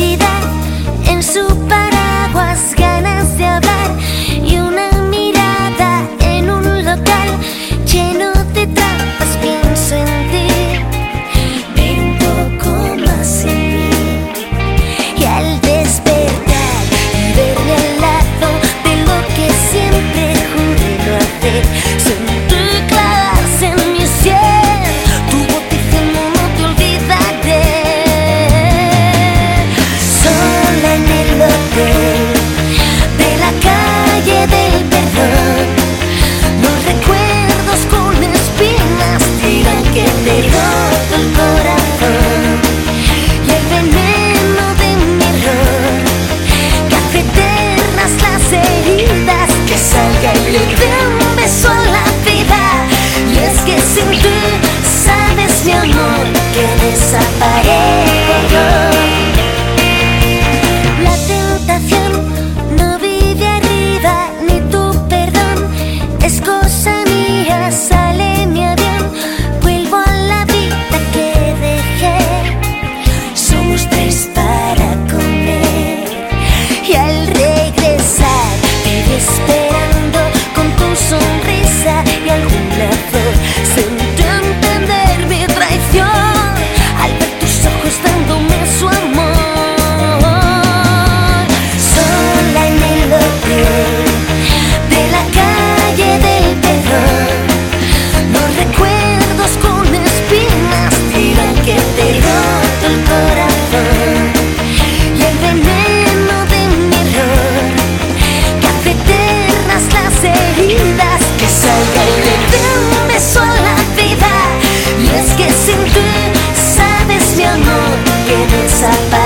felicidad en su paraguas, ganas de hablar y una mirada en un local lleno de trampas. Pienso en ti, pero un poco más en mí. Y al despertar y verme al lado de lo que siempre juré no hacer, sentir clavarse en mi ser, tu voz diciendo no te olvidaré. Sola en el hotel de la calle del perdón, los recuerdos con espinas dirán que te he roto el corazón. Y el veneno de mi error que hace eternas las heridas, que salga y le dé un beso a la vida. Y es que sin ti, sabes mi amor, que desaparezco. La tentación no vive arriba, ni tu perdón es cosa mía. Sale mi avión, vuelvo a la vida que dejé. Somos tres para comer y al regresar te vi esperando con tu sonrisa y algún lazo. Sentí entender mi traición al ver tus ojos dándome su amor. Sola en el hotel de la calle del perdón, los recuerdos con espinas dirán que te he roto el corazón. Y el veneno de mi error que hace eternas las heridas, que salga y le dé un beso a la vida. Y es que sin ti, sabes mi amor, que desaparezco.